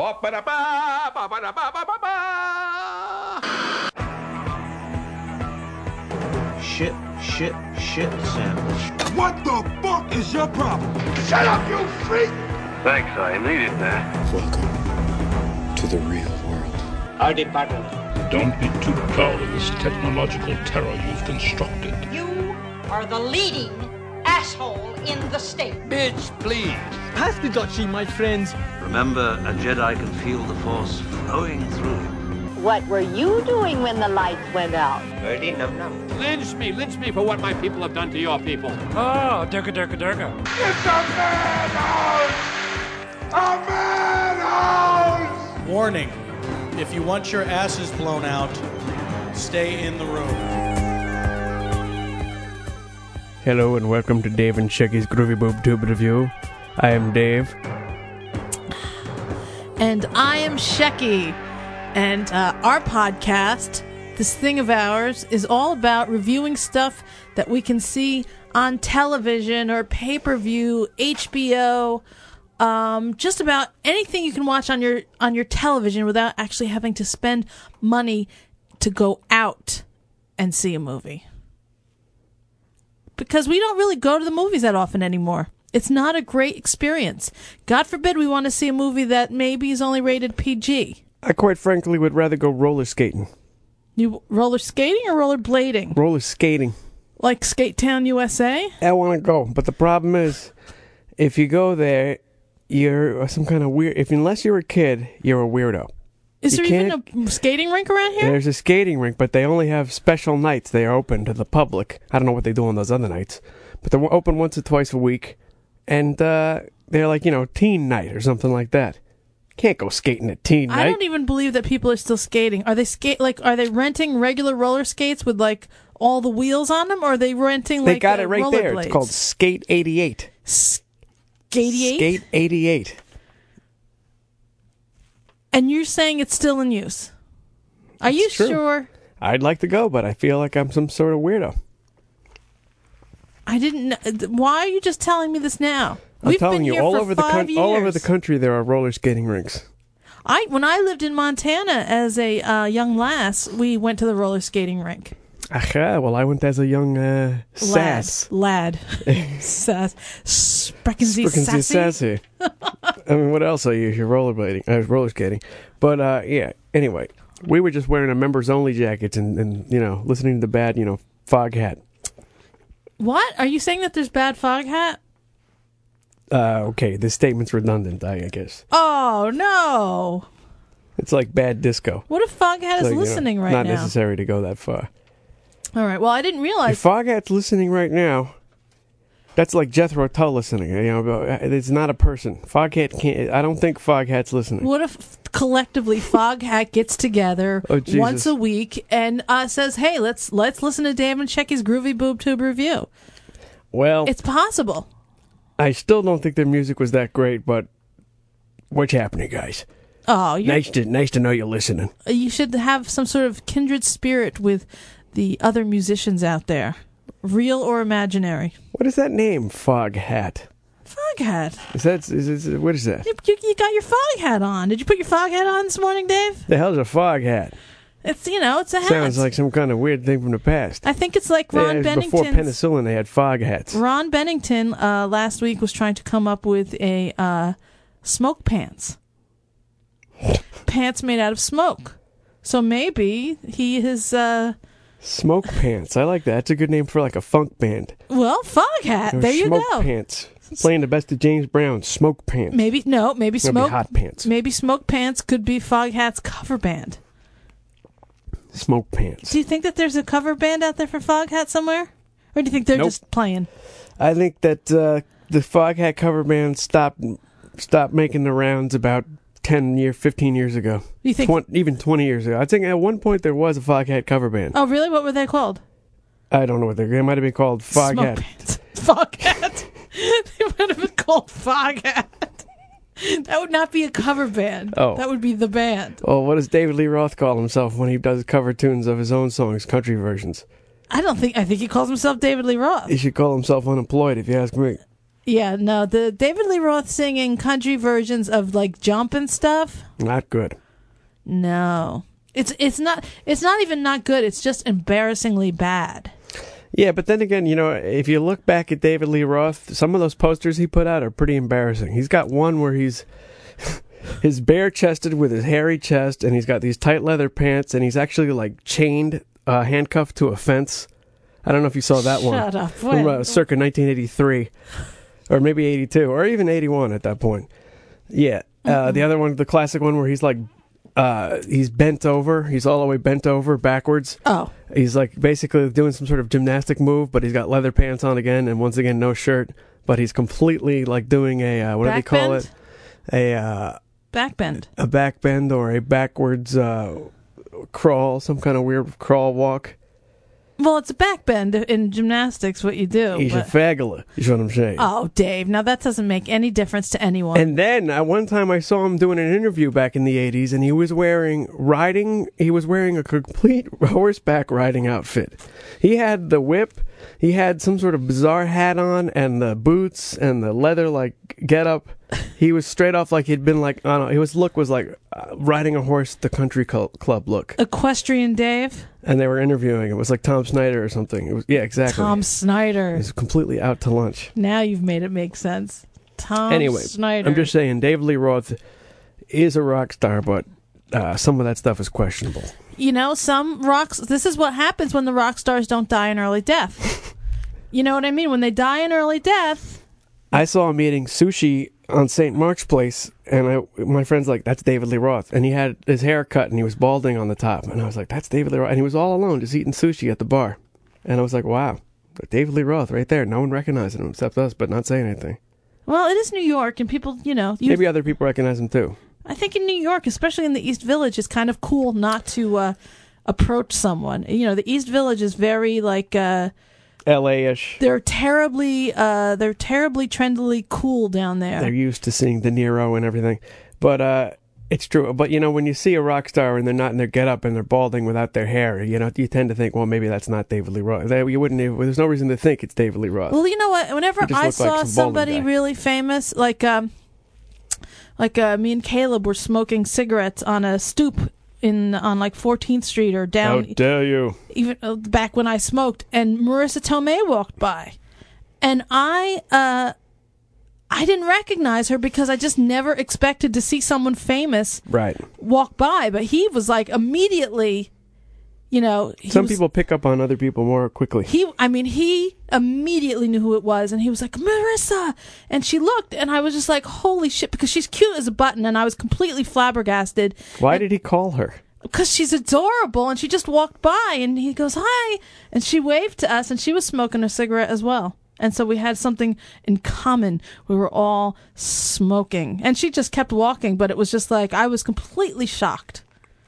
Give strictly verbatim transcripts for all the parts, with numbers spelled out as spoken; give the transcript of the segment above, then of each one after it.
Shit, shit, shit sandwich. What the fuck is your problem? Shut up, you freak! Thanks, I needed that. Welcome to the real world. Our department. Don't be too proud of this technological terror you've constructed. You are the leading asshole in the state. Bitch, please. Pass the Dutchie, my friends. Remember, a Jedi can feel the Force flowing through him. What were you doing when the lights went out? Birdie num num. Lynch me, lynch me for what my people have done to your people. Oh, durka durka durka. It's a madhouse! A madhouse! Warning, if you want your asses blown out, stay in the room. Hello and welcome to Dave and Shaggy's Groovy Boob Tube Review. I am Dave. And I am Shecky. And uh, our podcast, this thing of ours, is all about reviewing stuff that we can see on television or pay-per-view, H B O, um, just about anything you can watch on your on your television without actually having to spend money to go out and see a movie. Because we don't really go to the movies that often anymore. It's not a great experience. God forbid we want to see a movie that maybe is only rated P G. I quite frankly would rather go roller skating. You roller skating or roller blading? Roller skating. Like Skate Town, U S A? I want to go, but the problem is, if you go there, you're some kind of weird. If unless you're a kid, you're a weirdo. Is you there even a skating rink around here? There's a skating rink, but they only have special nights. They are open to the public. I don't know what they do on those other nights, but they're open once or twice a week, and uh, they're like, you know, teen night or something like that. Can't go skating at teen night. I don't even believe that people are still skating. Are they skate like? Are they renting regular roller skates with like all the wheels on them, or are they renting like? They got uh, it right there. blades? It's called Skate eighty-eight. Skate eighty-eight. Skate eighty-eight. And you're saying it's still in use? Are you true. sure? I'd like to go, but I feel like I'm some sort of weirdo. I didn't know. Why are you just telling me this now? I'm We've telling been you, here all for over the five con- years. all over the country, there are roller skating rinks. I when I lived in Montana as a uh, young lass, we went to the roller skating rink. Aha, well, I went as a young uh, sass. Lad. Lad. Sass. Spreckensy Spreckensy sassy. sassy. I mean, what else are you? You're rollerblading. I was roller skating. But, uh, yeah, anyway, we were just wearing a members-only jackets and, and, you know, listening to the bad, you know, Fog Hat. What? Are you saying that there's bad Fog Hat? Uh, okay, this statement's redundant, I guess. Oh, no. It's like bad disco. What if Foghat is like, listening you know, right not now? Not necessary to go that far. All right, well, I didn't realize... If Foghat's listening right now, that's like Jethro Tull listening. You know, it's not a person. Foghat can't... I don't think Foghat's listening. What if collectively Foghat gets together oh, once a week and uh, says, hey, let's let's listen to Dave and Shecky's Groovy Boob Tube Review? Well... It's possible. I still don't think their music was that great, but what's happening, guys? Oh, you're, nice to nice to know you're listening. You should have some sort of kindred spirit with the other musicians out there, real or imaginary. What is that name? Fog Hat. Fog Hat. Is that is, is what is that? You, you, you got your fog hat on. Did you put your fog hat on this morning, Dave? The hell's a fog hat? It's, you know, it's a hat. Sounds like some kind of weird thing from the past. I think it's like Ron yeah, Bennington. Before penicillin, they had fog hats. Ron Bennington uh, last week was trying to come up with a uh, smoke pants. Pants made out of smoke. So maybe he is... Uh, smoke pants. I like that. That's a good name for like a funk band. Well, fog hat. There you smoke go. Smoke pants. Playing the best of James Brown. Smoke pants. Maybe, no, maybe smoke... Maybe hot pants. Maybe smoke pants could be Fog Hat's cover band. Smoke pants. Do you think that there's a cover band out there for Fog Hat somewhere? Or do you think they're nope. just playing? I think that uh, the Fog Hat cover band stopped stopped making the rounds about ten year, fifteen years ago. You think Twen- even twenty years ago? I think at one point there was a Fog Hat cover band. Oh, really? What were they called? I don't know what they. They might have been called Fog Smoke Hat. Pants. Fog Hat. They might have been called Fog Hat. That would not be a cover band. Oh. That would be the band. Oh, what does David Lee Roth call himself when he does cover tunes of his own songs, country versions? I don't think, I think he calls himself David Lee Roth. He should call himself unemployed, if you ask me. Yeah, no, the David Lee Roth singing country versions of like Jump and stuff. Not good. No, it's it's not it's not even not good. It's just embarrassingly bad. Yeah, but then again, you know, if you look back at David Lee Roth, some of those posters he put out are pretty embarrassing. He's got one where he's his bare-chested with his hairy chest, and he's got these tight leather pants, and he's actually like chained, uh, handcuffed to a fence. I don't know if you saw that one. Shut up. From, uh, circa nineteen eighty-three, or maybe eighty-two, or even eighty-one at that point. Yeah, uh, mm-hmm. The other one, the classic one where he's like, uh, he's bent over. He's all the way bent over backwards. Oh. He's like basically doing some sort of gymnastic move, but he's got leather pants on again, and once again, no shirt. But he's completely like doing a, uh, what back do they call bend? it? A, uh, back bend. A back bend or a backwards uh, crawl, some kind of weird crawl walk. Well, it's a back bend in gymnastics, what you do. He's but... a fagula, is what I'm saying. Oh, Dave, now that doesn't make any difference to anyone. And then, uh, one time I saw him doing an interview back in the eighties, and he was wearing riding, he was wearing a complete horseback riding outfit. He had the whip, he had some sort of bizarre hat on, and the boots, and the leather, like, getup. He was straight off like he'd been like, I don't know, his look was like uh, riding a horse, the country cl- club look. Equestrian Dave? And they were interviewing. It was like Tom Snyder or something. It was, yeah, exactly. Tom Snyder. He was completely out to lunch. Now you've made it make sense. Tom anyway, Snyder. I'm just saying, David Lee Roth is a rock star, but uh, some of that stuff is questionable. You know, some rocks, this is what happens when the rock stars don't die an early death. You know what I mean? When they die an early death. I saw him eating sushi on Saint Mark's Place, and I, my friend's like, that's David Lee Roth. And he had his hair cut, and he was balding on the top. And I was like, that's David Lee Roth. And he was all alone, just eating sushi at the bar. And I was like, wow, David Lee Roth right there. No one recognized him except us, but not saying anything. Well, it is New York, and people, you know. You, Maybe other people recognize him, too. I think in New York, especially in the East Village, it's kind of cool not to uh, approach someone. You know, the East Village is very, like... Uh, L A-ish. They're terribly, uh, they're terribly trendily cool down there. They're used to seeing De Niro and everything, but uh, it's true. But you know, when you see a rock star and they're not in their getup and they're balding without their hair, you know, you tend to think, well, maybe that's not David Lee Roth. They, you wouldn't. Even, there's no reason to think it's David Lee Roth. Well, you know what? Whenever I saw like some somebody really famous, like um, like uh, me and Caleb were smoking cigarettes on a stoop in on like fourteenth Street or down. How dare you? Even uh, back when I smoked, and Marissa Tomei walked by, and I uh, I didn't recognize her because I just never expected to see someone famous right walk by. But he was like immediately, you know. Some was, people pick up on other people more quickly. He, I mean, he immediately knew who it was, and he was like, Marissa, and she looked, and I was just like, holy shit, because she's cute as a button, and I was completely flabbergasted. Why and, did he call her? Because she's adorable, and she just walked by, and he goes, hi, and she waved to us, and she was smoking a cigarette as well. And so we had something in common. We were all smoking. And she just kept walking, but it was just like, I was completely shocked.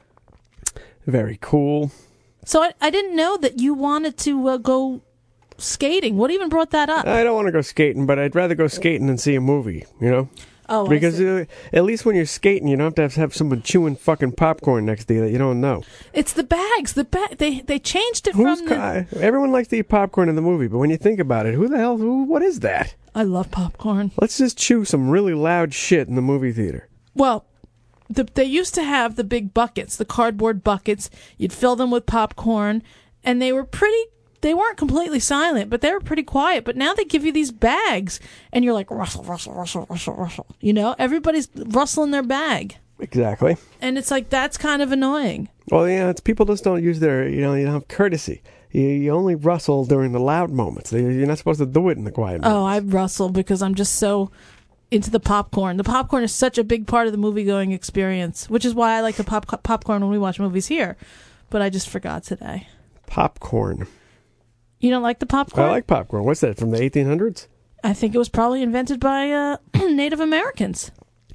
Very cool. So I, I didn't know that you wanted to uh, go skating. What even brought that up? I don't want to go skating, but I'd rather go skating than see a movie, you know? Oh, because uh, at least when you're skating, you don't have to have, have someone chewing fucking popcorn next to you that you don't know. It's the bags. The ba- They they changed it Who's from ca- the... Everyone likes to eat popcorn in the movie, but when you think about it, who the hell, who, what is that? I love popcorn. Let's just chew some really loud shit in the movie theater. Well, the, they used to have the big buckets, the cardboard buckets. You'd fill them with popcorn, and they were pretty... They weren't completely silent, but they were pretty quiet. But now they give you these bags, and you're like, rustle, rustle, rustle, rustle, rustle. You know, everybody's rustling their bag. Exactly. And it's like, that's kind of annoying. Well, yeah, it's people just don't use their, you know, you don't have courtesy. You, you only rustle during the loud moments. You're not supposed to do it in the quiet moments. Oh, I rustle because I'm just so into the popcorn. The popcorn is such a big part of the movie-going experience, which is why I like the pop popcorn when we watch movies here. But I just forgot today. Popcorn. You don't like the popcorn? I like popcorn. What's that, from the eighteen hundreds? I think it was probably invented by uh, Native Americans.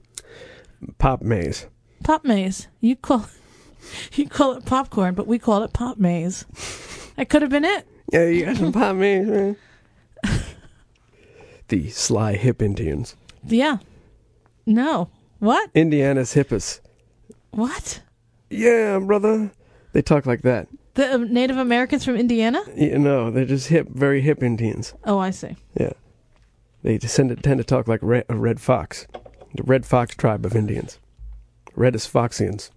Pop maize. Pop maize. You call you call it popcorn, but we call it pop maize. That could have been it. Yeah, you got some pop maize, man. The sly hip Indians. Yeah. No. What? Indiana's hippest. What? Yeah, brother. They talk like that. The um, Native Americans from Indiana? Yeah, no, they're just hip, very hip Indians. Oh, I see. Yeah. They tend to talk like red, a red fox. The Red Fox tribe of Indians. Red as Foxians.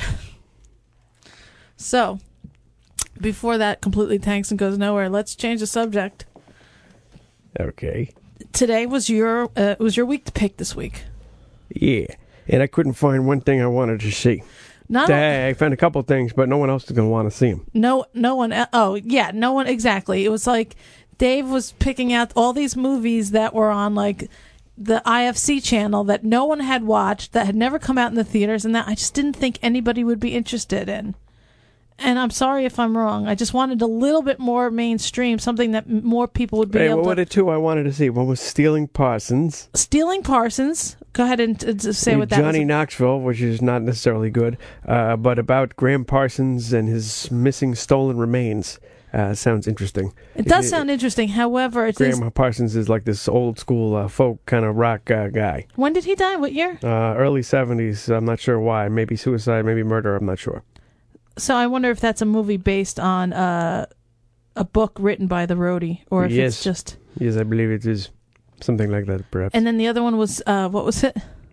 So, before that completely tanks and goes nowhere, let's change the subject. Okay. Today was your uh, was your week to pick this week. Yeah, and I couldn't find one thing I wanted to see. Not I found a couple things, but no one else is going to want to see them. No, no one. Oh, yeah, no one. Exactly. It was like Dave was picking out all these movies that were on like the I F C channel that no one had watched, that had never come out in the theaters, and that I just didn't think anybody would be interested in. And I'm sorry if I'm wrong. I just wanted a little bit more mainstream, something that m- more people would be hey, able what to... were the two I wanted to see? One was Stealing Parsons. Stealing Parsons. Go ahead and uh, say With what that Johnny was. Knoxville, which is not necessarily good, uh, but about Graham Parsons and his missing stolen remains. Uh, sounds interesting. It does sound interesting. However, it's Graham Parsons is like this old school uh, folk kind of rock uh, guy. When did he die? What year? Uh, early seventies. I'm not sure why. Maybe suicide, maybe murder. I'm not sure. So I wonder if that's a movie based on uh, a book written by the roadie, or if yes. it's just... Yes, I believe it is something like that, perhaps. And then the other one was, uh, what was it?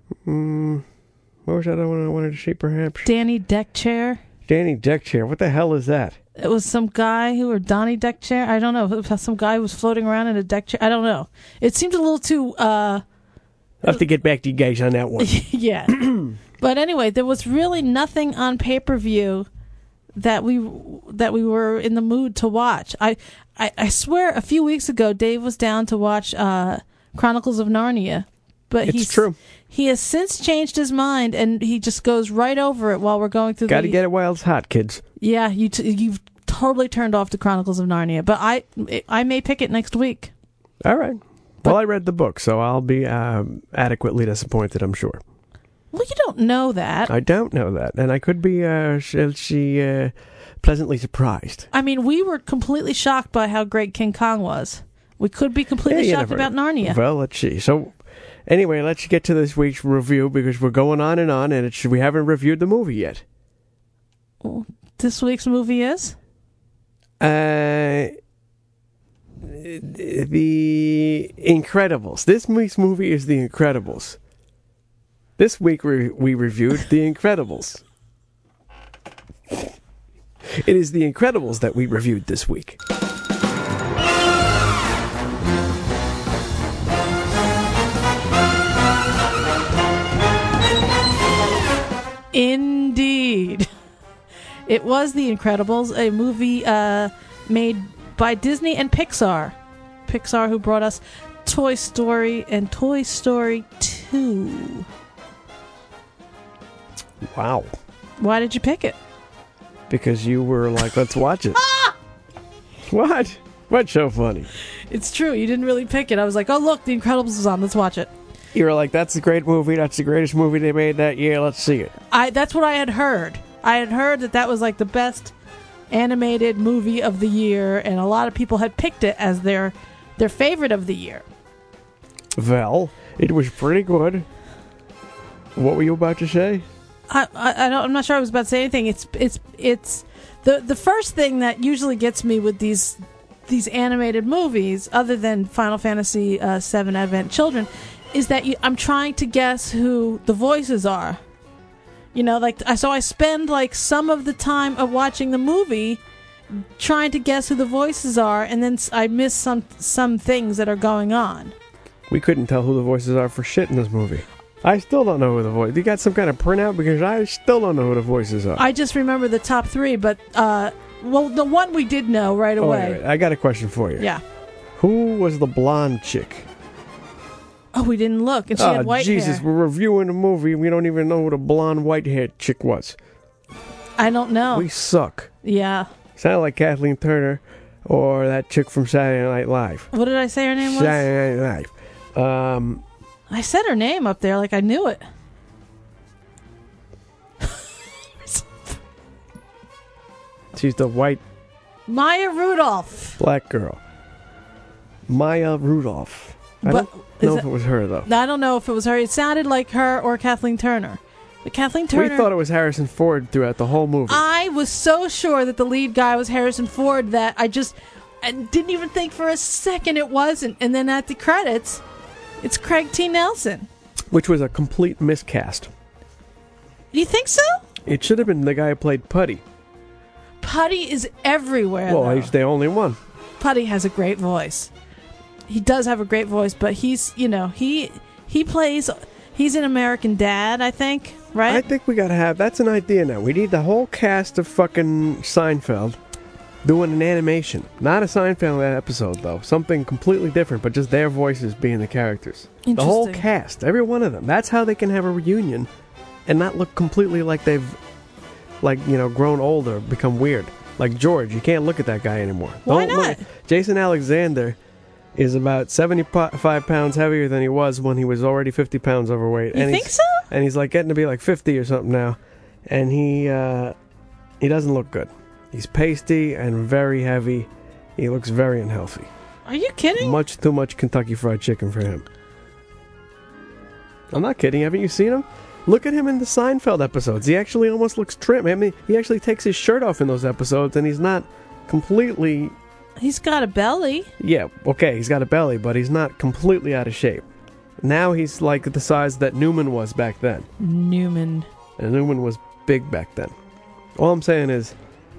Mm, what was that other one I wanted to see, perhaps? Danny Deckchair. Danny Deckchair. What the hell is that? It was some guy who, or Donnie Deckchair. I don't know. Some guy who was floating around in a deck chair. I don't know. It seemed a little too... Uh, I'll have to get back to you guys on that one. Yeah. But anyway, there was really nothing on pay-per-view that we that we were in the mood to watch. I, I, I swear a few weeks ago Dave was down to watch uh, Chronicles of Narnia, but it's he's, true. He has since changed his mind, and he just goes right over it while we're going through. Got the... to get it while it's hot, kids. Yeah, you t- you've totally turned off the Chronicles of Narnia, but I I may pick it next week. All right. But, well, I read the book, so I'll be um, adequately disappointed, I'm sure. Well, you don't know that. I don't know that, and I could be, uh, shall she, uh, pleasantly surprised. I mean, we were completely shocked by how great King Kong was. We could be completely yeah, shocked never, about Narnia. Well, let's see. So, anyway, let's get to this week's review, because we're going on and on, and it's, we haven't reviewed the movie yet. Well, this week's movie is? Uh... The Incredibles. This week's movie is The Incredibles. This week we, we reviewed The Incredibles. It is The Incredibles that we reviewed this week. Indeed. It was The Incredibles, a movie uh, made by Disney and Pixar. Pixar, who brought us Toy Story and Toy Story two. Wow. Why did you pick it? Because you were like, let's watch it. What? What's so funny? It's true. You didn't really pick it. I was like, oh, look, The Incredibles is on. Let's watch it. You were like, that's a great movie. That's the greatest movie they made that year. Let's see it. I That's what I had heard. I had heard that that was like the best animated movie of the year, and a lot of people had picked it as their their favorite of the year. Well, it was pretty good. What were you about to say? I, I, I don't, I'm not sure I was about to say anything. It's it's it's the the first thing that usually gets me with these these animated movies, other than Final Fantasy uh, seven Advent Children, is that you, I'm trying to guess who the voices are. You know, like, so I spend like some of the time of watching the movie trying to guess who the voices are, and then I miss some some things that are going on. We couldn't tell who the voices are for shit in this movie. I still don't know who the voice. You got some kind of printout, because I still don't know who the voices are. I just remember the top three, but uh, well, the one we did know right oh, away. Wait, wait. I got a question for you. Yeah. Who was the blonde chick? Oh, we didn't look, and she oh, had white Jesus, hair. we're reviewing a movie, and we don't even know who the blonde, white-haired chick was. I don't know. We suck. Yeah. Sounded like Kathleen Turner or that chick from Saturday Night Live. What did I say her name was? Saturday Night Live. Um, I said her name up there like I knew it. She's the white... Maya Rudolph. Black girl. Maya Rudolph. I But don't know it, if it was her, though. I don't know if it was her. It sounded like her or Kathleen Turner. But Kathleen Turner... We thought it was Harrison Ford throughout the whole movie. I was so sure that the lead guy was Harrison Ford that I just I didn't even think for a second it wasn't. And then at the credits, It's Craig T. Nelson. Which was a complete miscast. You think so? It should have been the guy who played Putty. Putty is everywhere, Well, though. he's the only one. Putty has a great voice. He does have a great voice, but he's, you know, he he plays, he's an American Dad, I think, right? I think we gotta have, that's an idea now. We need the whole cast of fucking Seinfeld doing an animation. Not a Seinfeld episode, though. Something completely different, but just their voices being the characters. The whole cast, every one of them. That's how they can have a reunion and not look completely like they've, like, you know, grown old or become weird. Like George, you can't look at that guy anymore. Why Don't not? Look. Jason Alexander is about seventy-five pounds heavier than he was when he was already fifty pounds overweight. You and think he's, so? And he's like getting to be like fifty or something now. And he uh, he doesn't look good. He's pasty and very heavy. He looks very unhealthy. Are you kidding? Much too much Kentucky Fried Chicken for him. I'm not kidding. Haven't you seen him? Look at him in the Seinfeld episodes. He actually almost looks trim. I mean, he actually takes his shirt off in those episodes, and he's not completely... He's got a belly. Yeah, okay, he's got a belly, but he's not completely out of shape. Now he's like the size that Newman was back then. Newman. And Newman was big back then. All I'm saying is,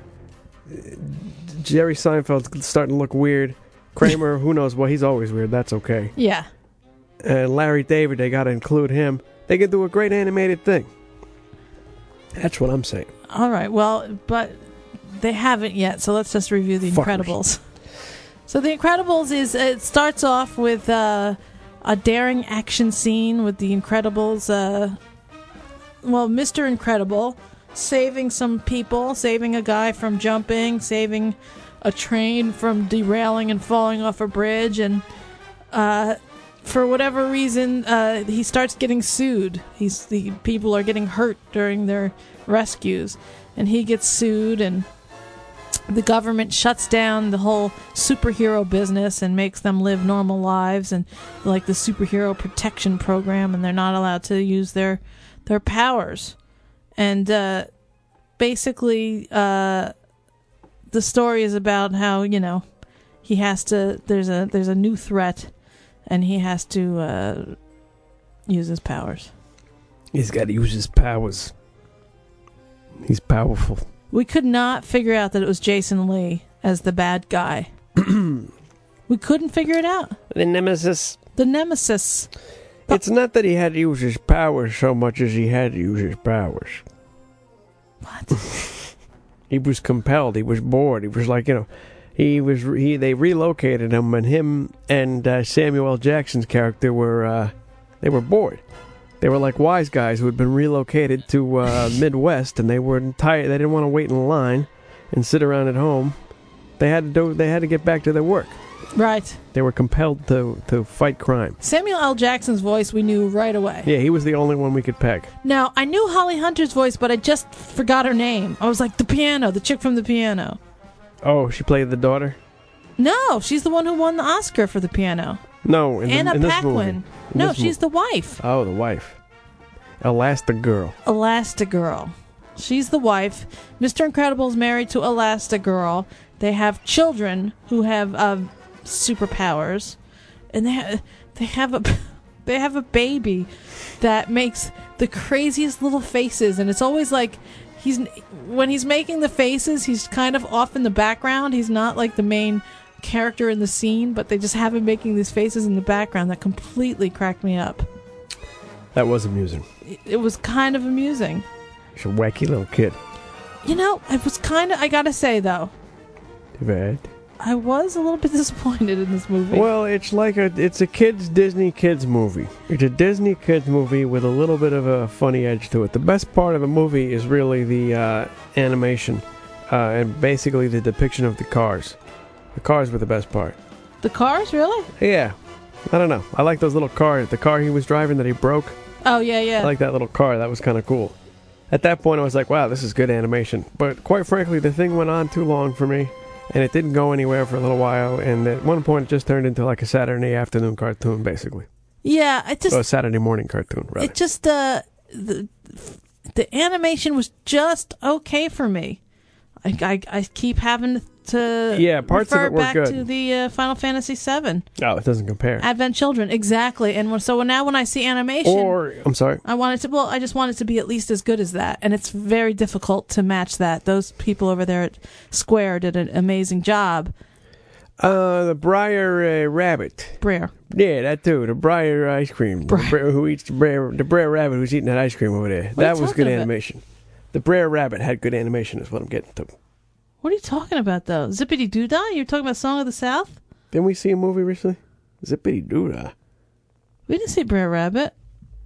Jerry Seinfeld's starting to look weird. Kramer, who knows what, he's always weird, that's okay. Yeah. And Larry David, they gotta include him. They could do a great animated thing. That's what I'm saying. All right, well, but they haven't yet, so let's just review The Fuckers. Incredibles. So The Incredibles is, it starts off with uh, a daring action scene with The Incredibles, uh, well, Mister Incredible saving some people, saving a guy from jumping, saving a train from derailing and falling off a bridge, and uh, for whatever reason, uh, he starts getting sued. He's the people are getting hurt during their rescues, and he gets sued, and the government shuts down the whole superhero business and makes them live normal lives, and like the superhero protection program, and they're not allowed to use their their powers. And uh, basically, uh, the story is about how, you know, he has to. There's a there's a new threat, and he has to uh, use his powers. He's got to use his powers. He's powerful. We could not figure out that it was Jason Lee as the bad guy. We couldn't figure it out. The nemesis. The nemesis. The- it's not that he had to use his powers so much as he had to use his powers. What? He was compelled. He was bored. He was like, you know, he was. He they relocated him, and him and uh, Samuel L. Jackson's character were. Uh, they were bored. They were like wise guys who had been relocated to uh, Midwest, and they were tired. They didn't want to wait in line and sit around at home. They had to do. They had to get back to their work. Right. They were compelled to to fight crime. Samuel L. Jackson's voice we knew right away. Yeah, he was the only one we could peg. Now, I knew Holly Hunter's voice, but I just forgot her name. I was like, the piano, the chick from the piano. Oh, she played the daughter? No, she's the one who won the Oscar for the piano. No, in, Anna the, in this Paquin. movie. In No, this she's mo- the wife. Oh, the wife. Elastigirl. Elastigirl. She's the wife. Mister Incredible's married to Elastigirl. They have children who have uh, superpowers, and they ha- they have a they have a baby that makes the craziest little faces, and it's always like he's when he's making the faces, he's kind of off in the background. He's not like the main character in the scene, but they just have him making these faces in the background that completely cracked me up. That was amusing. It was kind of amusing. He's a wacky little kid. You know, it was kind of, I gotta say though, Too bad. I was a little bit disappointed in this movie. Well, it's like a it's a kids Disney kids movie. It's a Disney kids movie with a little bit of a funny edge to it. The best part of the movie is really the uh, animation uh, and basically the depiction of the cars. The cars were the best part. The cars, really? Yeah. I don't know. I like those little cars. The car he was driving that he broke. Oh, yeah, yeah. I like that little car. That was kind of cool. At that point, I was like, wow, this is good animation. But quite frankly, the thing went on too long for me, and it didn't go anywhere for a little while, and at one point it just turned into like a Saturday afternoon cartoon, basically. Yeah, it just... Oh, a Saturday morning cartoon, rather. It just, uh... The, the animation was just okay for me. I, I, I keep having to Yeah, parts of refer it were back good. to the uh, Final Fantasy seven. Oh, it doesn't compare. Advent Children, exactly. And when- so now when I see animation, Or, I'm sorry. I want it to, well, I just want it to be at least as good as that. And it's very difficult to match that. Those people over there at Square did an amazing job. Uh, the Briar uh, Rabbit. Briar. Yeah, that too. The Briar ice cream. The Briar who eats the Briar, the Briar Rabbit who's eating that ice cream over there. What are that you was talking good about? animation. The Briar Rabbit had good animation is what I'm getting to. What are you talking about, though? Zippity Doo-Dah? You're talking about Song of the South? Didn't we see a movie recently? Zippity Doo-Dah. We didn't see Brer Rabbit.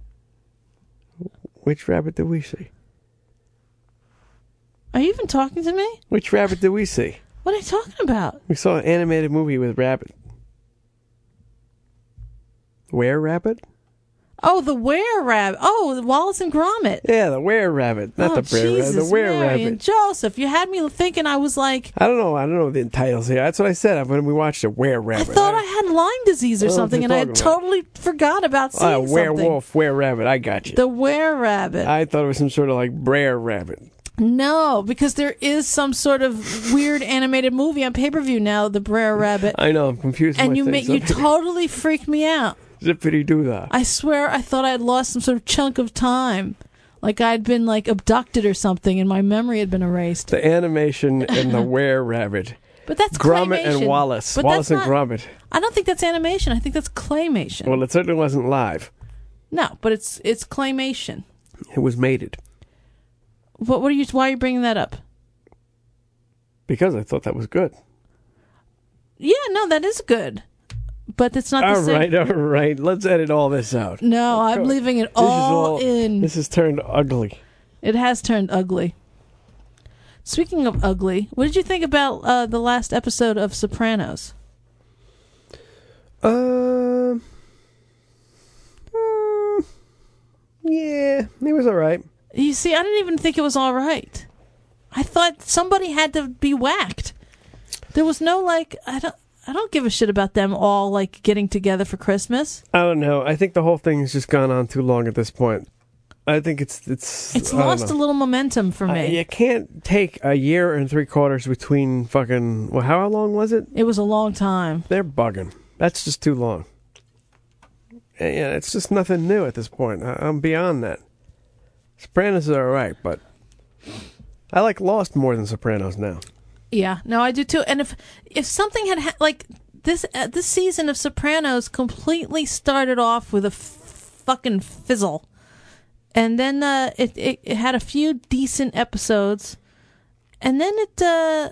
Which rabbit did we see? Are you even talking to me? Which rabbit did we see? What are you talking about? We saw an animated movie with rabbit. Where rabbit? Oh, the Were Rabbit. Oh, the Wallace and Gromit. Yeah, the Were Rabbit, not oh, the Brer Jesus, Rabbit. The Were Mary Rabbit. and Joseph, you had me thinking I was like... I don't know. I don't know the titles here. That's what I said when we watched the Were Rabbit. I thought I had Lyme disease or I don't know what something, you're and I had talking about. totally forgot about seeing Oh, something. werewolf, Were Rabbit. I got you. The Were Rabbit. I thought it was some sort of like Brer Rabbit. No, because there is some sort of weird animated movie on pay-per-view now, the Brer Rabbit. I know. I'm confused. And you ma- ma- you totally freaked me out. Zippity doo dah. I swear I thought I had lost some sort of chunk of time. Like I'd been like abducted or something and my memory had been erased. The animation and the Were Rabbit. But that's Gromit claymation. and Wallace. But Wallace and that's not- Gromit. I don't think that's animation. I think that's claymation. Well, it certainly wasn't live. No, but it's it's claymation. It was mated. What what are you why are you bringing that up? Because I thought that was good. Yeah, no, that is good. But it's not the All same. right, all right. Let's edit all this out. No, I'm leaving it This is all, all- in. This has turned ugly. It has turned ugly. Speaking of ugly, what did you think about uh, the last episode of Sopranos? Um. mm, yeah, it was all right. You see, I didn't even think it was all right. I thought somebody had to be whacked. There was no like I don't I don't give a shit about them all like getting together for Christmas. I don't know. I think the whole thing has just gone on too long at this point. I think it's it's It's I don't lost know. a little momentum for me. Uh, you can't take a year and three quarters between fucking. Well, how long was it? It was a long time. They're bugging. That's just too long. And, yeah, it's just nothing new at this point. I, I'm beyond that. Sopranos are all right, but I like Lost more than Sopranos now. Yeah, no, I do too. And if if something had ha- like this uh, this season of Sopranos completely started off with a f- fucking fizzle, and then uh, it, it it had a few decent episodes, and then it uh,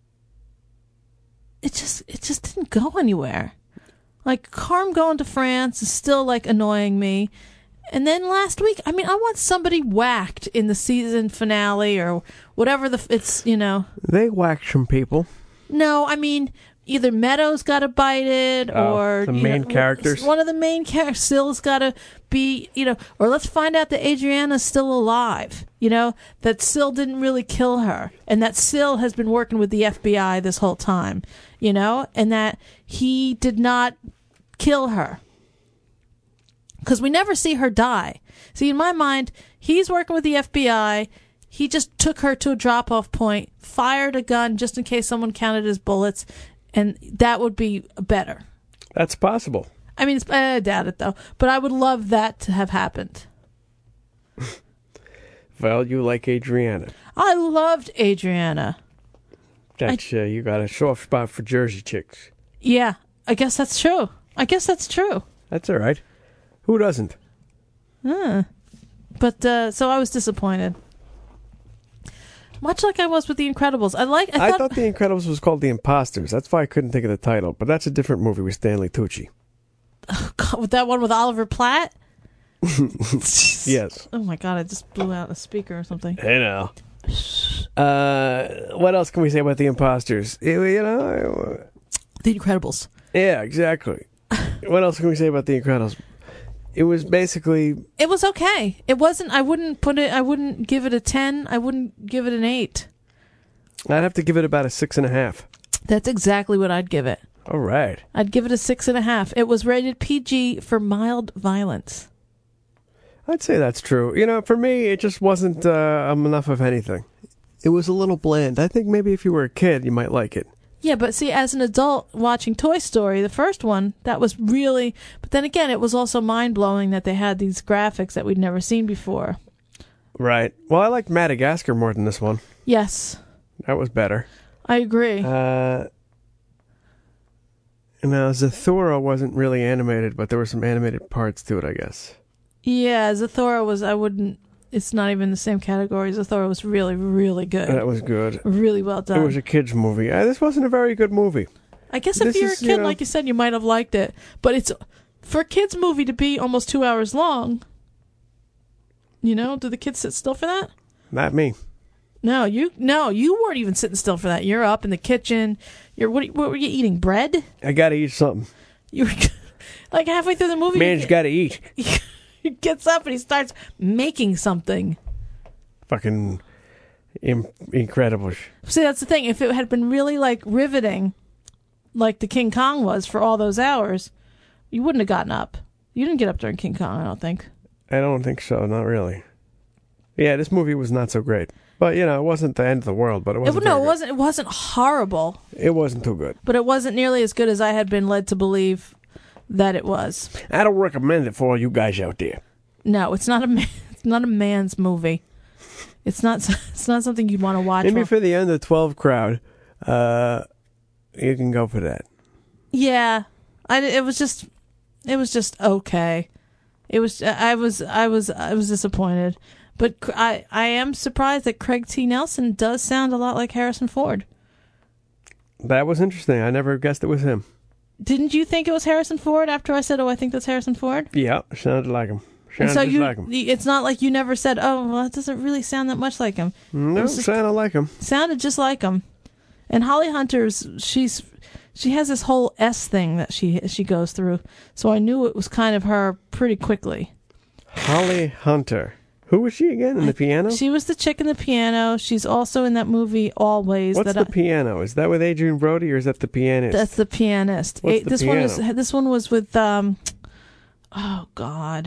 it just it just didn't go anywhere. Like Carm going to France is still like annoying me. And then last week, I mean, I want somebody whacked in the season finale or whatever the f- it's, you know. They whacked some people. No, I mean, either Meadows got to bite it Oh, or the you main know, characters? One of the main characters, Sill's got to be, you know, or let's find out that Adriana's still alive. You know, that Sill didn't really kill her, and that Sill has been working with the F B I this whole time. You know, and that he did not kill her. Because we never see her die. See, in my mind, he's working with the F B I. He just took her to a drop-off point, fired a gun just in case someone counted his bullets, and that would be better. That's possible. I mean, it's, I doubt it, though. But I would love that to have happened. Well, you like Adriana. I loved Adriana. That's, uh, you got a soft spot for Jersey chicks. Yeah, I guess that's true. I guess that's true. That's all right. Who doesn't? Huh. But, uh, so I was disappointed. Much like I was with The Incredibles. I like. I I thought, thought The Incredibles was called The Imposters. That's why I couldn't think of the title. But that's a different movie with Stanley Tucci. God, with that one with Oliver Platt? Yes. Oh my God, I just blew out a speaker or something. Hey now. Uh, what else can we say about The Imposters? You you know. The Incredibles. Yeah, exactly. What else can we say about The Incredibles? It was basically. It was okay. It wasn't. I wouldn't put it. I wouldn't give it a ten. I wouldn't give it an eight. I'd have to give it about a six and a half. That's exactly what I'd give it. All right. I'd give it a six and a half. It was rated P G for mild violence. I'd say that's true. You know, for me, it just wasn't uh, um, enough of anything. It was a little bland. I think maybe if you were a kid, you might like it. Yeah, but see, as an adult watching Toy Story, the first one, that was really... But then again, it was also mind-blowing that they had these graphics that we'd never seen before. Right. Well, I liked Madagascar more than this one. Yes. That was better. I agree. Uh, now, Zathura wasn't really animated, but there were some animated parts to it, I guess. Yeah, Zathura was... I wouldn't... It's not even the same category. Zathura was really, really good. That was good. Really well done. It was a kid's movie. Uh, this wasn't a very good movie. I guess if this you're is, a kid, you know, like you said, you might have liked it. But it's for a kid's movie to be almost two hours long. You know, do the kids sit still for that? Not me. No, you no, you weren't even sitting still for that. You're up in the kitchen. You're what? What were you eating? Bread? I gotta eat something. You were like halfway through the movie. Man's gotta eat. He gets up and he starts making something. Fucking im- incredible. See, that's the thing. If it had been really like riveting, like the King Kong was for all those hours, you wouldn't have gotten up. You didn't get up during King Kong, I don't think. I don't think so. Not really. Yeah, this movie was not so great. But, you know, it wasn't the end of the world, but it wasn't it, No, very it wasn't, it wasn't horrible. It wasn't too good. But it wasn't nearly as good as I had been led to believe that it was. I don't recommend it for all you guys out there. No, it's not a man, it's not a man's movie. It's not it's not something you'd want to watch. Maybe while... for the under twelve crowd, uh, you can go for that. Yeah, I, it was just it was just okay. It was I was I was I was disappointed. But I, I am surprised that Craig T. Nelson does sound a lot like Harrison Ford. That was interesting. I never guessed it was him. Didn't you think it was Harrison Ford after I said, oh, I think that's Harrison Ford? Yeah, sounded like him. Sounded and so just you, like him. It's not like you never said, oh, well, it doesn't really sound that much like him. No, it just, sounded like him. Sounded just like him. And Holly Hunter's, she's, she has this whole S thing that she she goes through. So I knew it was kind of her pretty quickly. Holly Hunter. Who was she again in the piano? She was the chick in the piano. She's also in that movie Always. What's that the I, piano? Is that with Adrian Brody or is that the pianist? That's the pianist. What's A, the this piano? one was this one was with um oh God.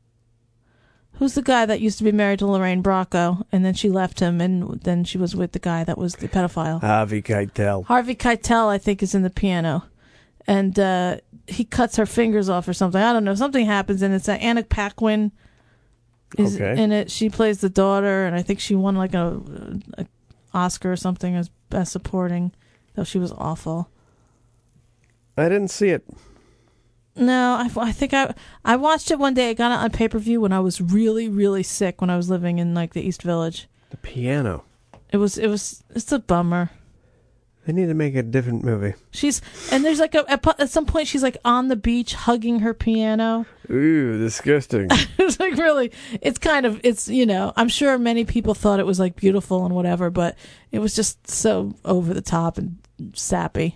Who's the guy that used to be married to Lorraine Bracco and then she left him and then she was with the guy that was the pedophile? Harvey Keitel. Harvey Keitel, I think, is in the piano. And uh, he cuts her fingers off or something. I don't know. Something happens and it's uh, Anna Paquin is okay. in it. She plays the daughter, and I think she won like a, a Oscar or something as best supporting, though she was awful. I didn't see it. No, I, I think I I watched it one day. I got it on pay per view when I was really really sick when I was living in like the East Village. The piano. It was it was it's a bummer. They need to make a different movie. She's and there's like a at, at some point she's like on the beach hugging her piano. Ooh, disgusting. It's like really, it's kind of it's you know I'm sure many people thought it was like beautiful and whatever, but it was just so over the top and sappy.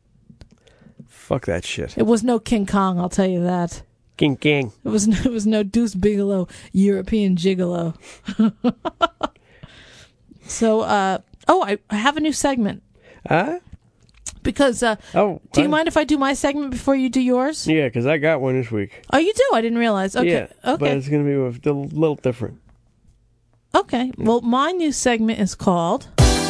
Fuck that shit. It was no King Kong, I'll tell you that. King King. It was no, it was no Deuce Bigelow, European gigolo. So, uh, oh, I, I have a new segment. Huh? Because, uh, oh, do you I, mind if I do my segment before you do yours? Yeah, because I got one this week. Oh, you do? I didn't realize. Okay. Yeah, okay. but it's going to be a little different. Okay. Well, my new segment is called...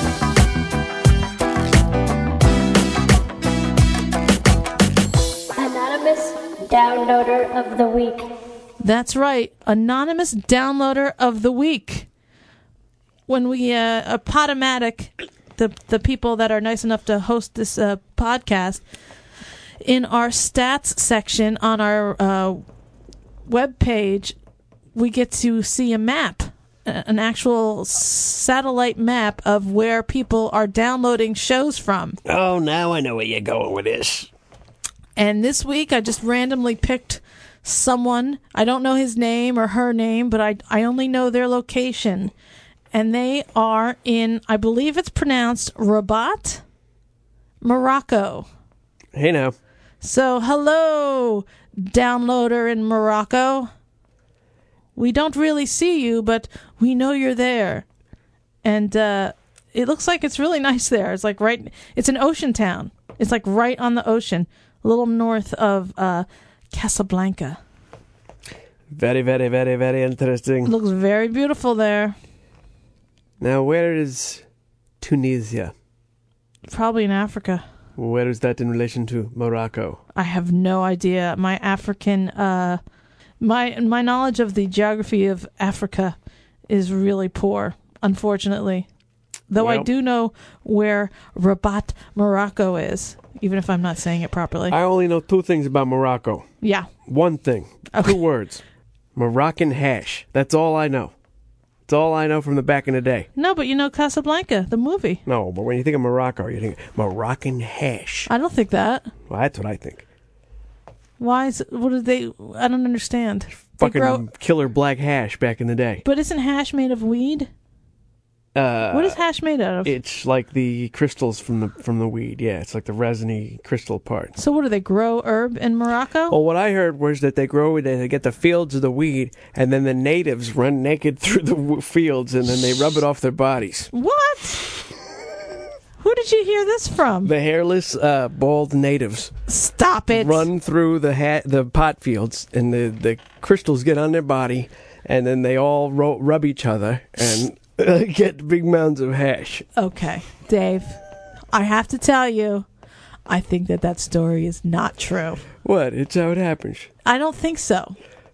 Anonymous Downloader of the Week. That's right. Anonymous Downloader of the Week. When we, uh, a Podomatic... The, the people that are nice enough to host this uh, podcast, in our stats section on our uh, web page, we get to see a map, an actual satellite map of where people are downloading shows from. Oh, now I know where you're going with this. And this week, I just randomly picked someone. I don't know his name or her name, but I, I only know their location. And they are in, I believe it's pronounced Rabat, Morocco. Hey now. So, hello, downloader in Morocco. We don't really see you, but we know you're there. And uh, it looks like it's really nice there. It's like right, it's an ocean town. It's like right on the ocean, a little north of uh, Casablanca. Very, very, very, very interesting. It looks very beautiful there. Now, where is Tunisia? Probably in Africa. Where is that in relation to Morocco? I have no idea. My African, uh, my my knowledge of the geography of Africa is really poor, unfortunately. Though well, I do know where Rabat, Morocco is, even if I'm not saying it properly. I only know two things about Morocco. Yeah. One thing. Okay. Two words. Moroccan hash. That's all I know. That's all I know from the back in the day. No, but you know Casablanca, the movie. No, but when you think of Morocco, you think Moroccan hash. I don't think that. Well, that's what I think. Why is it, what do they, I don't understand. Fucking grow, killer black hash back in the day. But isn't hash made of weed? Uh, what is hash made out of? It's like the crystals from the from the weed. Yeah, it's like the resiny crystal part. So what do they grow herb in Morocco? Well, what I heard was that they grow it, they get the fields of the weed, and then the natives run naked through the w- fields, and then they rub it off their bodies. What? Who did you hear this from? The hairless, uh, bald natives. Stop it! Run through the ha- the pot fields, and the the crystals get on their body, and then they all ro- rub each other and. Get big mounds of hash. Okay, Dave, I have to tell you, I think that that story is not true. What? It's how it happens. I don't think so.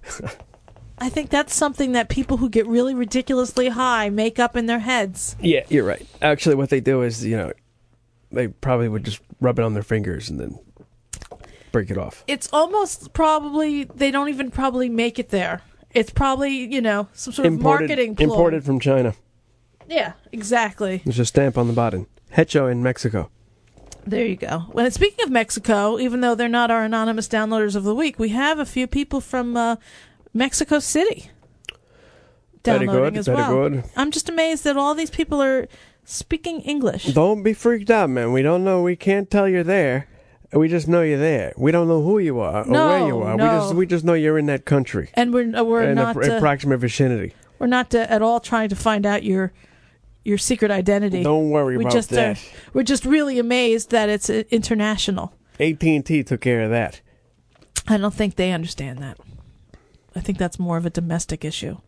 I think that's something that people who get really ridiculously high make up in their heads. Yeah, you're right. Actually, what they do is, you know, they probably would just rub it on their fingers and then break it off. It's almost probably, they don't even probably make it there. It's probably, you know, some sort imported, of marketing ploy. Imported from China. Yeah, exactly. There's a stamp on the bottom. Hecho in Mexico. There you go. Well, speaking of Mexico, even though they're not our anonymous downloaders of the week, we have a few people from uh, Mexico City downloading very good, as very well. Good. I'm just amazed that all these people are speaking English. Don't be freaked out, man. We don't know. We can't tell you're there. We just know you're there. We don't know who you are or no, where you are. No. We just we just know you're in that country. And we're uh, we're in not a, uh, approximate vicinity. We're not uh, at all trying to find out your your secret identity. Don't worry we about just, that. Uh, we're just really amazed that it's uh, international. A T and T took care of that. I don't think they understand that. I think that's more of a domestic issue.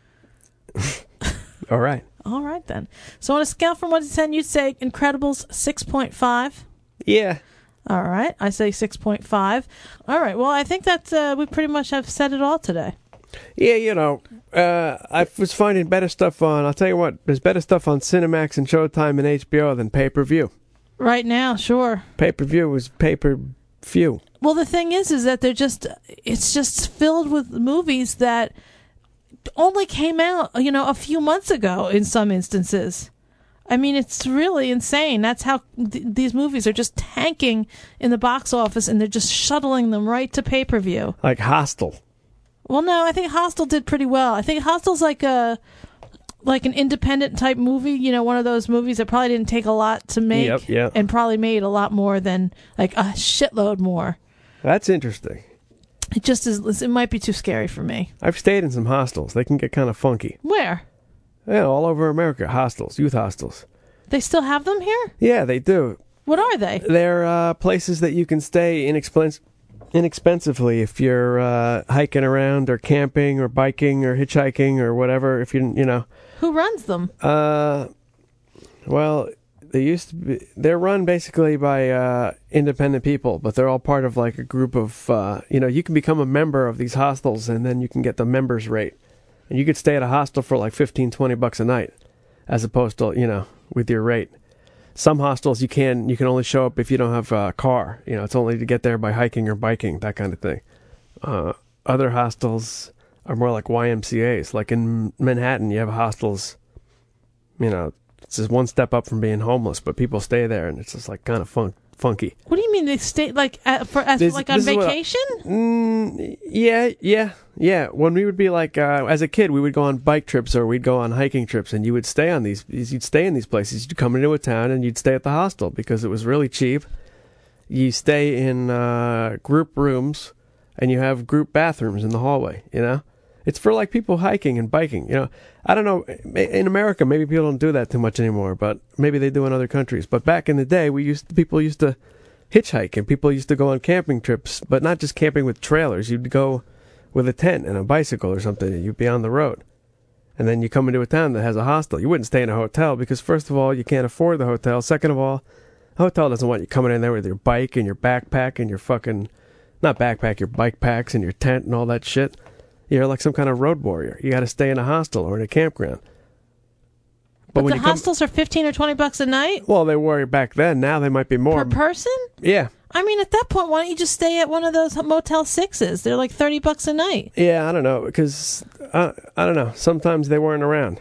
All right. All right, then. So on a scale from one to ten, you'd say Incredibles six point five? Yeah. All right. I say six point five. All right. Well, I think that uh, we pretty much have said it all today. Yeah, you know, uh, I was finding better stuff on, I'll tell you what, there's better stuff on Cinemax and Showtime and H B O than pay-per-view. Right now, sure. Pay-per-view was pay-per-view. Well, the thing is, is that they're just, it's just filled with movies that only came out, you know, a few months ago in some instances. I mean, it's really insane. That's how th- these movies are just tanking in the box office, and they're just shuttling them right to pay-per-view. Like Hostel. Well, no, I think Hostel did pretty well. I think Hostel's like a like an independent type movie. You know, one of those movies that probably didn't take a lot to make, yep, yep. and probably made a lot more than like a shitload more. That's interesting. It just is. It might be too scary for me. I've stayed in some hostels. They can get kind of funky. Where? Yeah, all over America. Hostels, youth hostels. They still have them here? Yeah, they do. What are they? They're uh, places that you can stay inexpensive. inexpensively if you're uh, hiking around or camping or biking or hitchhiking or whatever. If you you know, who runs them? Uh, well, they used to be. They're run basically by uh, independent people, but they're all part of like a group of. Uh, you know, you can become a member of these hostels, and then you can get the members rate, and you could stay at a hostel for like fifteen, twenty bucks a night, as opposed to you know with your rate. Some hostels you can you can only show up if you don't have a car. You know, it's only to get there by hiking or biking, that kind of thing. Uh, other hostels are more like Y M C As. Like in Manhattan, you have hostels. You know, it's just one step up from being homeless, but people stay there, and it's just like kind of fun, funky. What do you mean they stay like at, for as this, like on vacation? I, mm, yeah, yeah, yeah. When we would be like uh, as a kid, we would go on bike trips or we'd go on hiking trips, and you would stay on these. You'd stay in these places. You'd come into a town and you'd stay at the hostel because it was really cheap. You stay in uh, group rooms, and you have group bathrooms in the hallway. You know, it's for like people hiking and biking. You know, I don't know. In America, maybe people don't do that too much anymore, but maybe they do in other countries. But back in the day, we used to, people used to hitchhike, and people used to go on camping trips, but not just camping with trailers. You'd go with a tent and a bicycle or something, and you'd be on the road. And then you come into a town that has a hostel. You wouldn't stay in a hotel because, first of all, you can't afford the hotel. Second of all, a hotel doesn't want you coming in there with your bike and your backpack and your fucking, not backpack, your bike packs and your tent and all that shit. You're like some kind of road warrior. You got to stay in a hostel or in a campground. But, but the hostels come, are fifteen or twenty bucks a night? Well, they were back then. Now they might be more. Per person? Yeah. I mean, at that point, why don't you just stay at one of those Motel sixes? They're like thirty bucks a night. Yeah, I don't know, because, uh, I don't know, sometimes they weren't around.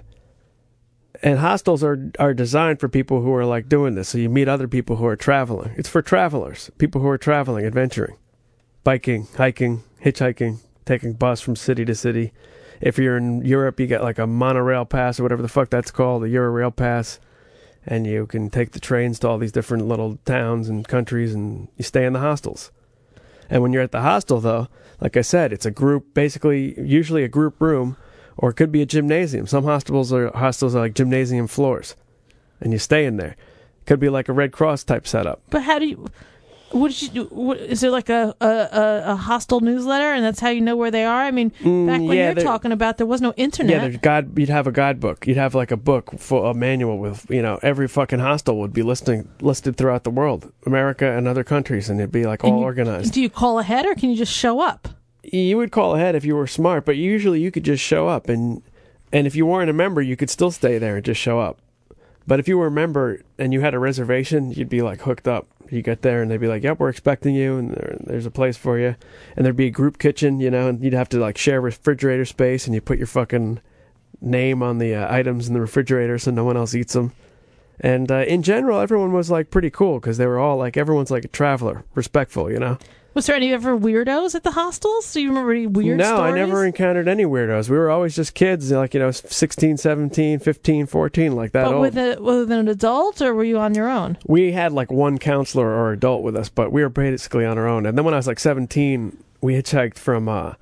And hostels are, are designed for people who are, like, doing this, so you meet other people who are traveling. It's for travelers, people who are traveling, adventuring, biking, hiking, hitchhiking, taking bus from city to city. If you're in Europe, you get, like, a monorail pass or whatever the fuck that's called, a Eurail pass. And you can take the trains to all these different little towns and countries, and you stay in the hostels. And when you're at the hostel, though, like I said, it's a group, basically, usually a group room, or it could be a gymnasium. Some hostels are hostels are like gymnasium floors, and you stay in there. It could be like a Red Cross type setup. But how do you? What did you do? What, is there like a, a, a hostel newsletter, and that's how you know where they are? I mean, mm, back when yeah, you're talking about, there was no internet. Yeah, there's guide, you'd have a guidebook. You'd have like a book, for a manual with, you know, every fucking hostel would be listing, listed throughout the world, America and other countries, and it'd be like all you, organized. Do you call ahead, or can you just show up? You would call ahead if you were smart, but usually you could just show up, and and if you weren't a member, you could still stay there and just show up. But if you were a member and you had a reservation, you'd be like hooked up. You get there and they'd be like, yep, we're expecting you, and there, there's a place for you. And there'd be a group kitchen, you know, and you'd have to like share refrigerator space, and you put your fucking name on the uh, items in the refrigerator so no one else eats them. And uh, in general, everyone was like pretty cool because they were all like, everyone's like a traveler, respectful, you know. Was there any ever weirdos at the hostels? Do you remember any weird no, stories? I never encountered any weirdos. We were always just kids, like, you know, sixteen, seventeen, fifteen, fourteen, like that but old. With, a, with an adult, or were you on your own? We had like one counselor or adult with us, but we were basically on our own. And then when I was like seventeen, we hitchhiked from uh,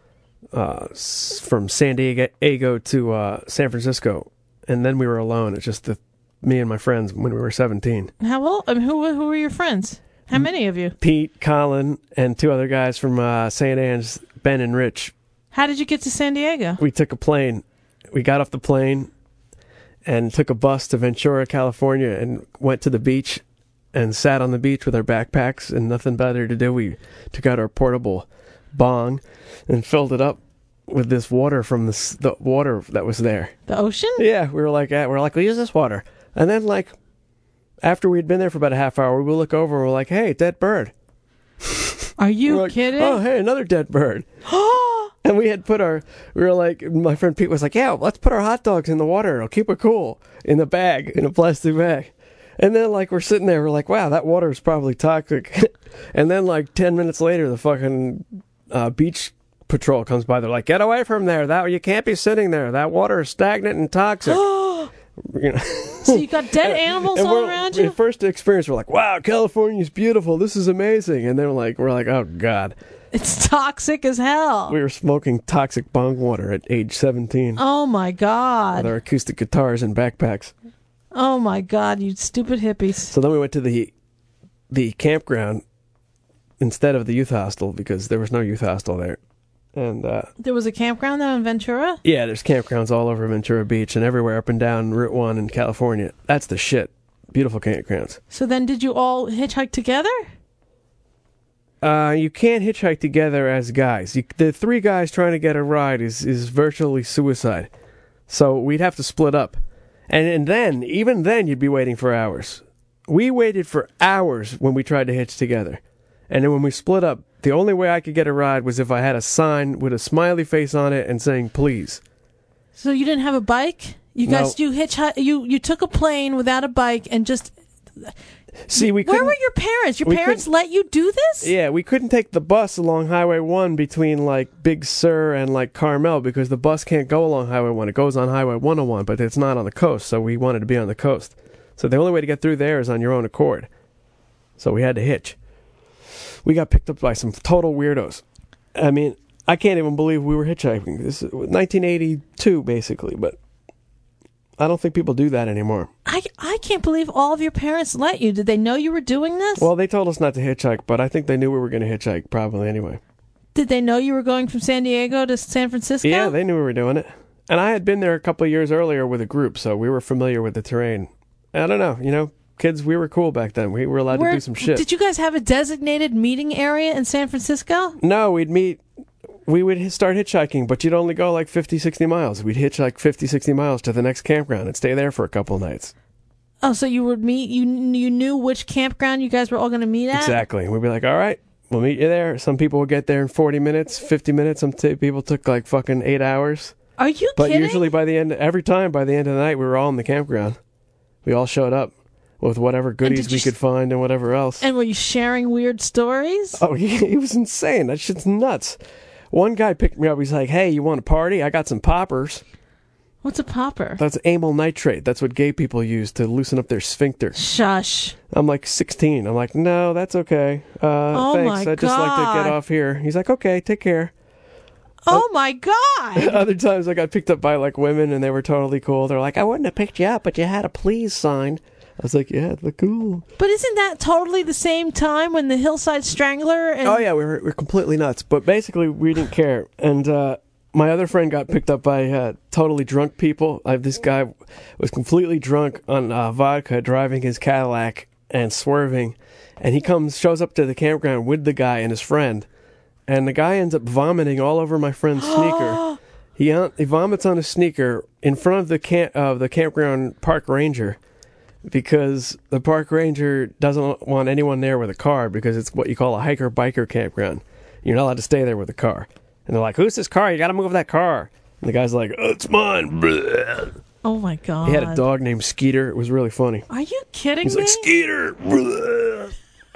uh, from San Diego to uh, San Francisco, and then we were alone. It's just the, me and my friends when we were seventeen. How old? I mean, who who were your friends? How many of you? Pete, Colin, and two other guys from uh, Saint Anne's, Ben and Rich. How did you get to San Diego? We took a plane. We got off the plane and took a bus to Ventura, California, and went to the beach and sat on the beach with our backpacks and nothing better to do. We took out our portable bong and filled it up with this water from the, the water that was there. The ocean? Yeah, we were like, we were like, we'll use this water. And then, like, after we'd been there for about a half hour, we would look over and we're like, hey, dead bird. Are you like, kidding? Oh, hey, another dead bird. And we had put our, we were like, my friend Pete was like, yeah, let's put our hot dogs in the water. It'll keep it cool in the bag, in a plastic bag. And then, like, we're sitting there, we're like, wow, that water is probably toxic. And then, like, ten minutes later, the fucking uh, beach patrol comes by. They're like, get away from there. That you can't be sitting there. That water is stagnant and toxic. You know. So you got dead animals and all around you? The first experience, we're like, wow, California's beautiful. This is amazing. And then we're like, we're like, oh, God. It's toxic as hell. We were smoking toxic bong water at age seventeen. Oh, my God. With our acoustic guitars and backpacks. Oh, my God, you stupid hippies. So then we went to the the campground instead of the youth hostel because there was no youth hostel there. And uh, there was a campground there in Ventura? Yeah, there's campgrounds all over Ventura Beach and everywhere up and down Route one in California. That's the shit. Beautiful campgrounds. So then did you all hitchhike together? Uh, you can't hitchhike together as guys. You, the three guys trying to get a ride is, is virtually suicide. So we'd have to split up. And, and then, even then, you'd be waiting for hours. We waited for hours when we tried to hitch together. And then when we split up, the only way I could get a ride was if I had a sign with a smiley face on it and saying, please. So you didn't have a bike? You guys, no. you hitchhike, you, you took a plane without a bike and just... See, we Where were your parents? Your parents let you do this? Yeah, we couldn't take the bus along Highway one between, like, Big Sur and, like, Carmel because the bus can't go along Highway one. It goes on Highway one oh one, but it's not on the coast, so we wanted to be on the coast. So the only way to get through there is on your own accord. So we had to hitch. We got picked up by some total weirdos. I mean, I can't even believe we were hitchhiking. This is nineteen eighty-two, basically, but I don't think people do that anymore. I, I can't believe all of your parents let you. Did they know you were doing this? Well, they told us not to hitchhike, but I think they knew we were going to hitchhike probably anyway. Did they know you were going from San Diego to San Francisco? Yeah, they knew we were doing it. And I had been there a couple of years earlier with a group, so we were familiar with the terrain. I don't know, you know, kids, we were cool back then. We were allowed Where, to do some shit. Did you guys have a designated meeting area in San Francisco? No, we'd meet, we would start hitchhiking, but you'd only go like fifty, sixty miles. We'd hitchhike fifty, sixty miles to the next campground and stay there for a couple of nights. Oh, so you would meet, you you knew which campground you guys were all going to meet at? Exactly. We'd be like, all right, we'll meet you there. Some people would get there in forty minutes, fifty minutes. Some t- people took like fucking eight hours. Are you but kidding? But usually by the end, every time by the end of the night, we were all in the campground. We all showed up with whatever goodies we could find and whatever else. And were you sharing weird stories? Oh, he, he was insane. That shit's nuts. One guy picked me up. He's like, hey, you want a party? I got some poppers. What's a popper? That's amyl nitrate. That's what gay people use to loosen up their sphincter. Shush. I'm like sixteen. I'm like, no, that's okay. Uh, oh thanks. My I'd just God. like to get off here. He's like, okay, take care. Oh, uh, my God. Other times I got picked up by, like, women, and they were totally cool. They're like, I wouldn't have picked you up, but you had a please sign. I was like, yeah, look cool. But isn't that totally the same time when the Hillside Strangler... And- oh, yeah, we were, we were completely nuts. But basically, we didn't care. And uh, my other friend got picked up by uh, totally drunk people. I, this guy was completely drunk on uh, vodka, driving his Cadillac and swerving. And he comes, shows up to the campground with the guy and his friend. And the guy ends up vomiting all over my friend's sneaker. He uh, he vomits on his sneaker in front of the camp of uh, the campground park ranger, because the park ranger doesn't want anyone there with a car, because it's what you call a hiker biker campground. You're not allowed to stay there with a car. And they're like, "Who's this car? You got to move that car." And the guy's like, oh, "It's mine." Oh my God! He had a dog named Skeeter. It was really funny. Are you kidding He's me? He's like, "Skeeter."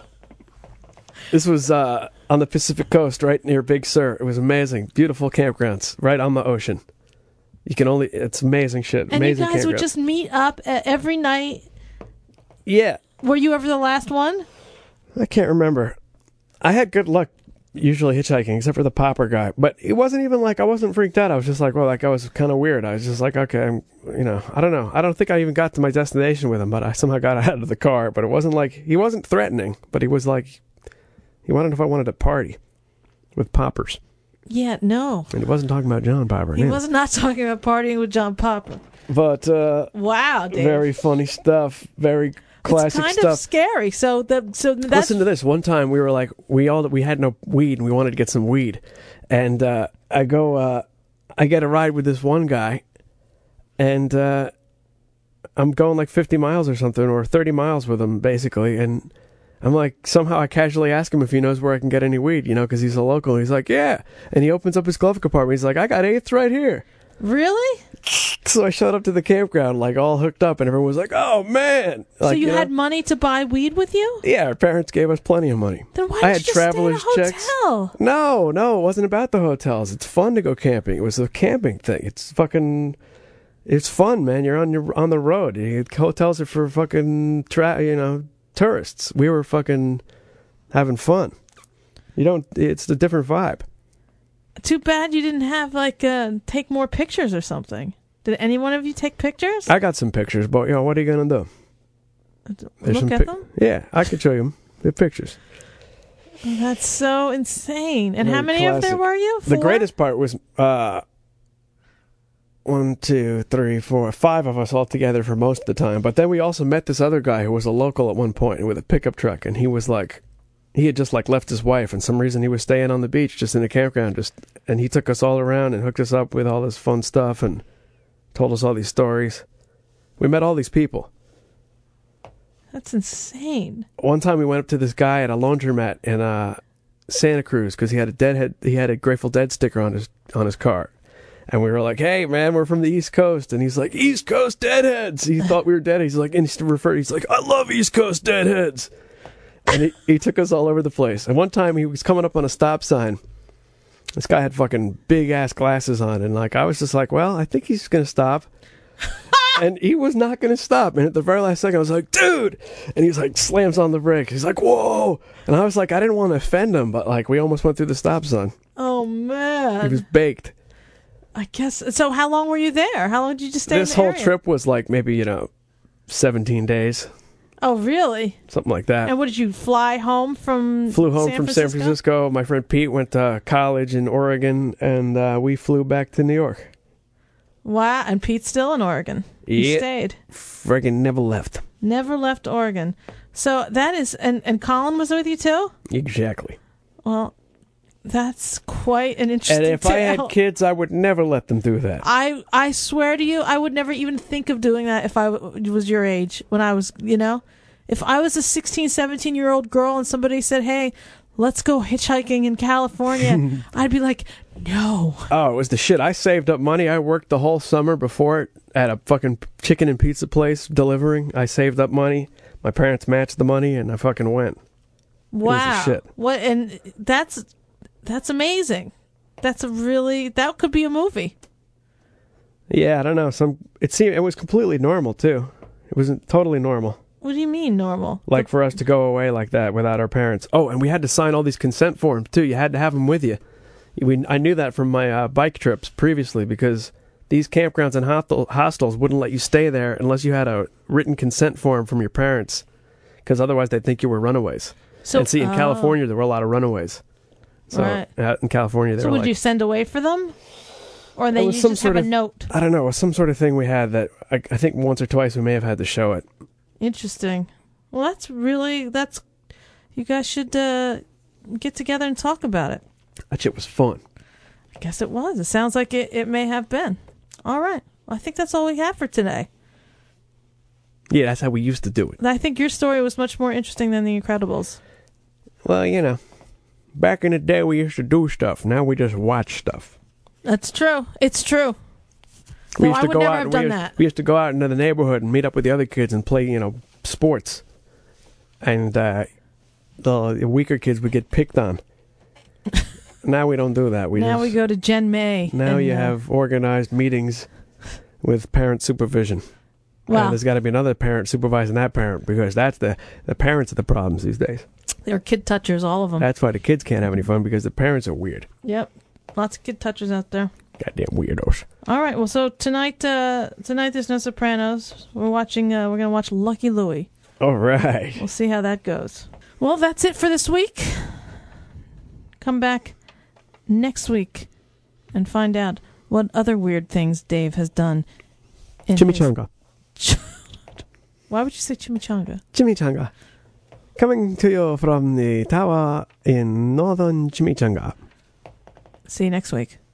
This was uh, on the Pacific Coast, right near Big Sur. It was amazing. Beautiful campgrounds, right on the ocean. You can only, it's amazing shit. And amazing you guys would campgrounds. just meet up uh, every night? Yeah. Were you ever the last one? I can't remember. I had good luck usually hitchhiking, except for the popper guy. But it wasn't even like, I wasn't freaked out. I was just like, well, that guy was kind of weird. I was just like, okay, I'm, you know, I don't know. I don't think I even got to my destination with him, but I somehow got out of the car. But it wasn't like, he wasn't threatening, but he was like, he wanted if I wanted to party with poppers. Yeah, no. And he wasn't talking about John Popper. He yeah. was not talking about partying with John Popper. But, uh... wow, Dave. Very funny stuff. Very classic stuff. It's kind stuff. of scary. So, the, so that's... Listen to this. One time we were like, we all we had no weed, and we wanted to get some weed. And uh, I go, uh, I get a ride with this one guy, and uh, I'm going like fifty miles or something, or thirty miles with him, basically, and... I'm like, somehow I casually ask him if he knows where I can get any weed, you know, because he's a local. He's like, yeah. And he opens up his glove compartment. He's like, I got eighths right here. Really? So I showed up to the campground, like, all hooked up, and everyone was like, oh, man. So like, you, you had know? money to buy weed with you? Yeah, our parents gave us plenty of money. Then why I did had you just traveler's stay at a checks. hotel? No, no, it wasn't about the hotels. It's fun to go camping. It was a camping thing. It's fucking... It's fun, man. You're on your on the road. Hotels are for fucking, tra- you know, tourists. We were fucking... having fun. You don't, it's a different vibe. Too bad you didn't have, like, uh, take more pictures or something. Did any one of you take pictures? I got some pictures, but, you know, what are you going to do? There's Look some at pi- them? Yeah, I could show you them. They're pictures. That's so insane. And Very how many classic. of there were you? The Four? greatest part was, uh, one, two, three, four, five of us all together for most of the time. But then we also met this other guy who was a local at one point with a pickup truck, and he was like, he had just like left his wife, and some reason he was staying on the beach, just in a campground, just, and he took us all around and hooked us up with all this fun stuff and told us all these stories. We met all these people. That's insane. One time we went up to this guy at a laundromat in uh, Santa Cruz because he had a Deadhead, he had a Grateful Dead sticker on his on his car, and we were like, "Hey, man, we're from the East Coast," and he's like, "East Coast Deadheads." He thought we were dead. He's like, and he referred. He's like, "I love East Coast Deadheads." And he, he took us all over the place. And one time he was coming up on a stop sign. This guy had fucking big ass glasses on, and like I was just like, well, I think he's gonna stop. And he was not gonna stop. And at the very last second, I was like, dude! And he's like, slams on the brakes. He's like, whoa! And I was like, I didn't want to offend him, but like we almost went through the stop sign. Oh man! He was baked. I guess. So how long were you there? How long did you stay? This in the whole area? trip was like maybe you know, seventeen days. Oh really? Something like that. And what did you fly home from? Flew home San from Francisco? San Francisco. My friend Pete went to college in Oregon, and uh, we flew back to New York. Wow, and Pete's still in Oregon. He Yeah. stayed. Friggin' never left. Never left Oregon. So that is, and, and Colin was with you too? Exactly. Well, that's quite an interesting And if I had tale. kids, I would never let them do that. I, I swear to you, I would never even think of doing that if I w- was your age. When I was, you know, if I was a sixteen, seventeen-year-old girl and somebody said, hey, let's go hitchhiking in California, I'd be like, no. Oh, it was the shit. I saved up money. I worked the whole summer before it at a fucking chicken and pizza place delivering. I saved up money. My parents matched the money, and I fucking went. Wow. Shit. What? And that's that's amazing. That's a really that could be a movie. Yeah, I don't know. Some it seemed it was completely normal too. It wasn't totally normal. What do you mean normal? Like for us to go away like that without our parents. Oh, and we had to sign all these consent forms too. You had to have them with you. We I knew that from my uh, bike trips previously because these campgrounds and hostel, hostels wouldn't let you stay there unless you had a written consent form from your parents, because otherwise they'd think you were runaways. So, and see, in oh. California there were a lot of runaways. So Right. out in California, they So were would like, you send away for them, or It they was you some just have sort a of- note? I don't know, it was some sort of thing we had that I, I think once or twice we may have had to show it. Interesting. Well, that's really that's. You guys should uh, get together and talk about it. That shit was fun. I guess it was. It sounds like it, it may have been. All right. I think that's all we have for today. Yeah, that's how we used to do it. I think your story was much more interesting than The Incredibles. Well, you know, back in the day we used to do stuff. Now we just watch stuff. That's true. It's true. We No, used I to would go never out have and done we, that. we used to go out into the neighborhood and meet up with the other kids and play, you know, sports. And uh, the weaker kids would get picked on. Now we don't do that. We now just, we go to Jen May. Now and, you uh, have organized meetings with parent supervision. Wow. And there's got to be another parent supervising that parent, because that's the the parents are the problems these days. They're kid touchers, all of them. That's why the kids can't have any fun, because the parents are weird. Yep. Lots of kid touchers out there. Goddamn weirdos. All right. Well, so tonight, uh, tonight there's no Sopranos. We're watching. Uh, we're gonna watch Lucky Louie. All right. We'll see how that goes. Well, that's it for this week. Come back next week and find out what other weird things Dave has done. in Chimichanga. his- Why would you say chimichanga? Chimichanga. Coming to you from the tower in northern Chimichanga. See you next week.